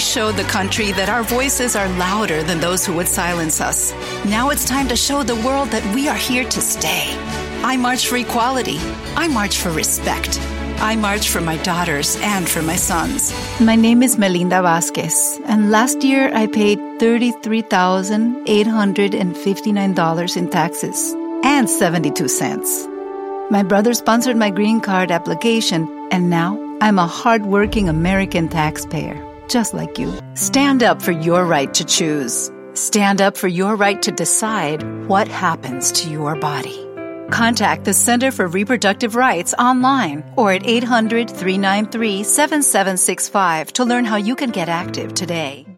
showed the country that our voices are louder than those who would silence us. Now it's time to show the world that we are here to stay. I march for equality. I march for respect. I march for my daughters and for my sons. My name is Melinda Vasquez, and last year I paid $33,859 in taxes and 72 cents. My brother sponsored my green card application, and now I'm a hardworking American taxpayer, just like you. Stand up for your right to choose. Stand up for your right to decide what happens to your body. Contact the Center for Reproductive Rights online or at 800-393-7765 to learn how you can get active today.